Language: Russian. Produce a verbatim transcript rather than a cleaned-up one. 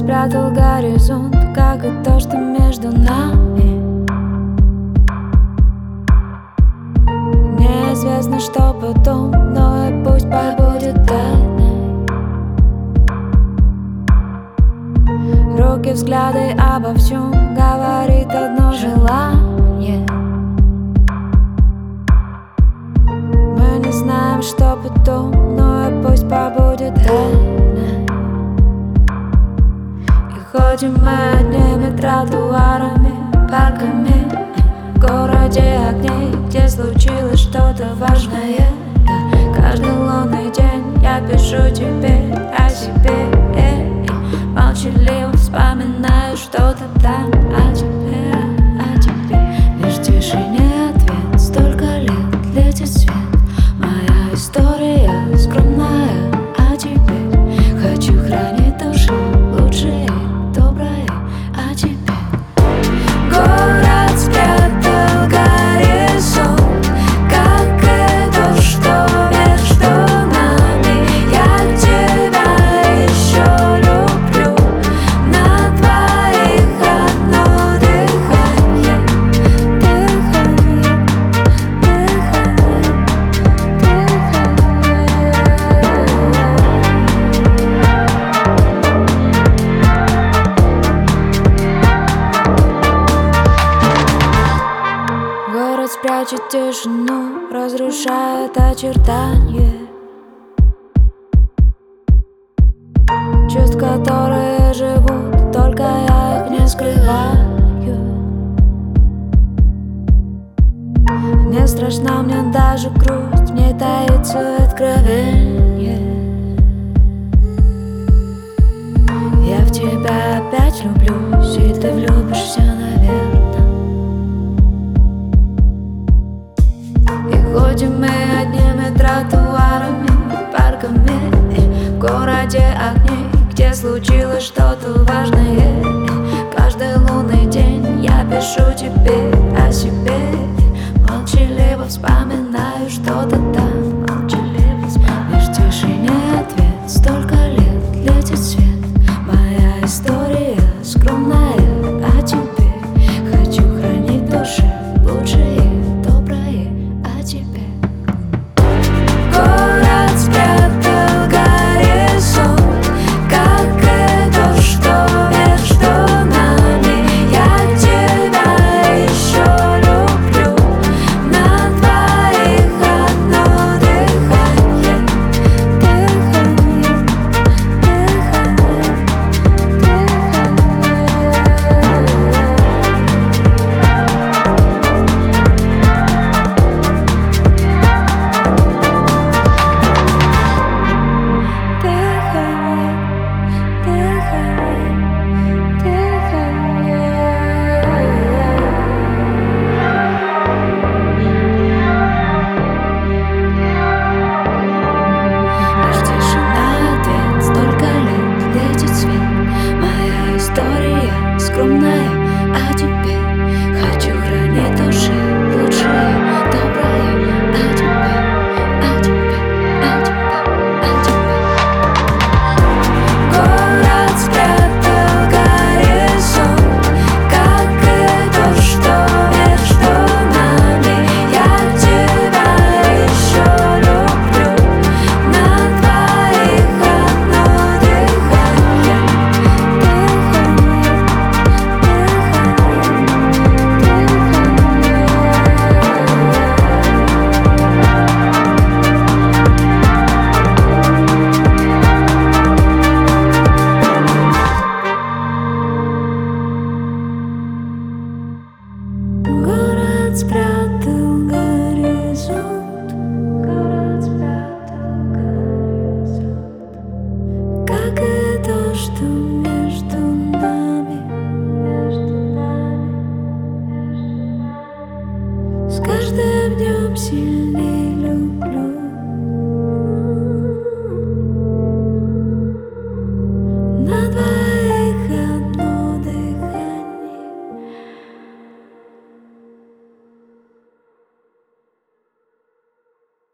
спрятал горизонт, как и то, что между нами. Неизвестно, что потом, но и пусть побудет тайной. Руки, взгляды, обо всем говорит одно желание. Мы не знаем, что потом, но и пусть побудет тайной. И ходим мы одними тротуарами, парками, в городе огней, где случилось что-то важное. Да, каждый лунный день я пишу тебе о себе, и молчаливо вспоминаю что-то там о тебе, о тебе. Лишь в тишине ответ, столько лет летит свет. Моя история скромная, а теперь хочу хранить души лучшие, добрые, а теперь город спрятал горизонт, как и то, что между нами. Я тебя еще люблю, на двоих одно дыхание, дыхание, дыхание, дыхание. Город спрячет тишину, разрушает очертания чувств, которые живут, только я их не скрываю. Не страшна мне даже грусть, в ней таится откровение. Я в тебя опять люблюсь, и ты влюбишься, наверное. И ходим мы одними тротуарами, парками, в городе огней, где случилось что-то важное. Каждый лунный день я пишу тебе о себе, молчаливо вспоминаю что-то там, молчаливо вспоминаю. Лишь в тишине ответ, столько лет летит свет. Моя история скромная, а теперь хочу хранить души лучшие, добрые, а теперь город спрятал горизонт, как и то, что между нами. Я тебя еще люблю, на двоих одно дыхание, дыхание, дыхание, дыхание. Лишь тишина ответ, столько лет летит свет. Моя история скромная, а теперь хочу хранить души лучшие, добрые, а теперь, а теперь, а теперь, а теперь. Город спрятал горизонт, как и то, что между нами. Я тебя еще люблю, на двоих одно дыхание, дыхание, дыхание. Город спрятал горизонт, город спрятал горизонт, как и то, что между нами, между нами, между нами. С каждым днем сильнее люблю.